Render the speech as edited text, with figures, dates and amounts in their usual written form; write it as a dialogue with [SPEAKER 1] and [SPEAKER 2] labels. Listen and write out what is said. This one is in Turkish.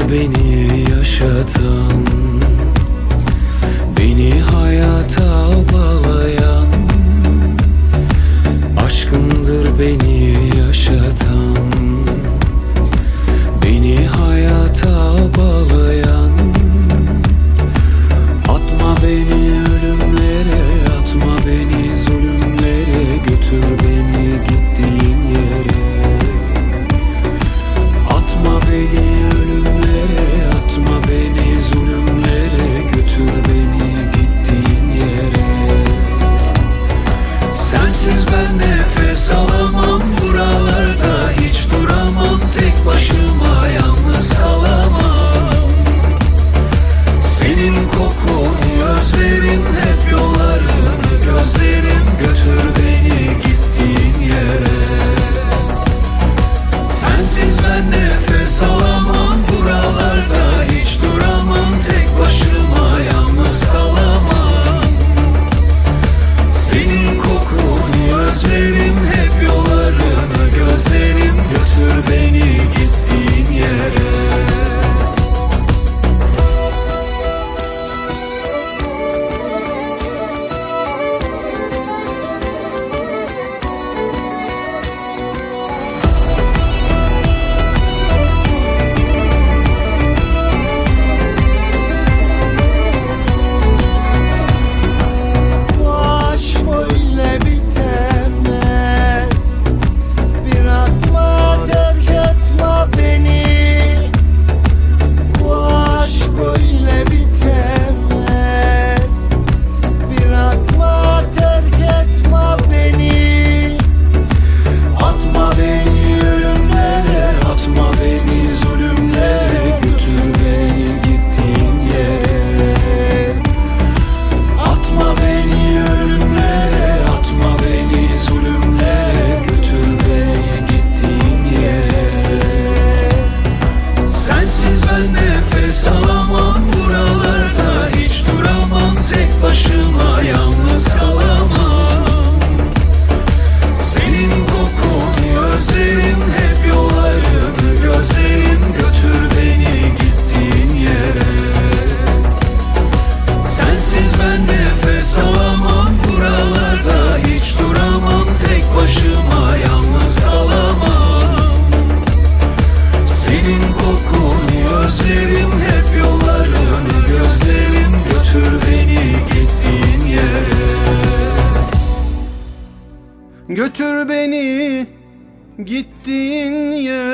[SPEAKER 1] beni yaşatan, beni hayata bağlayan, aşkındır beni yaşatan, beni hayata bağlayan. Atma beni ölümlere, atma beni zulümlere, götür beni gittiğin yere. Atma beni ölümlere, atma beni zulümlere, götür beni gittiğin yere. Sensiz ben nefes alamam, buralarda hiç duramam, tek başıma yalnız kalamam. Senin kokunu özlerim, hep yollarını gözlerim, götür beni gittiğin yere. Sensiz ben nefes alamam, buralarda hiç duramam, tek başıma yalnız kalamam. Senin kokunu özlerim, hep yollarını gözlerim, götür beni gittiğin yere. Başıma yalnız kalamam. Senin kokunu özlerim, hep yollarını gözlerim, götür beni gittiğin yere. Sensiz ben nefes alamam, buralarda hiç duramam, tek başıma yalnız kalamam. Senin kokunu özlerim, hep yollarını gözlerim, götür beni gittiğin yere.
[SPEAKER 2] Götür beni gittiğin yere.